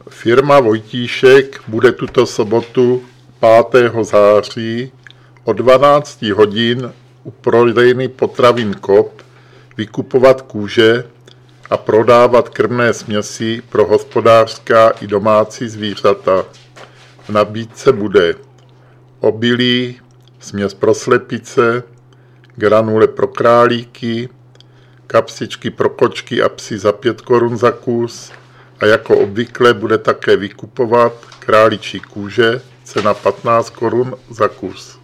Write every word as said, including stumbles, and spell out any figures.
Firma Vojtíšek bude tuto sobotu pátého září od dvanáct hodin u prodejny potravin Kop vykupovat kůže a prodávat krmné směsi pro hospodářská i domácí zvířata. V nabídce bude obilí, směs pro slepice, granule pro králíky, kapsičky pro kočky a psy za pět korun za kus a jako obvykle bude také vykupovat králičí kůže, cena patnáct korun za kus.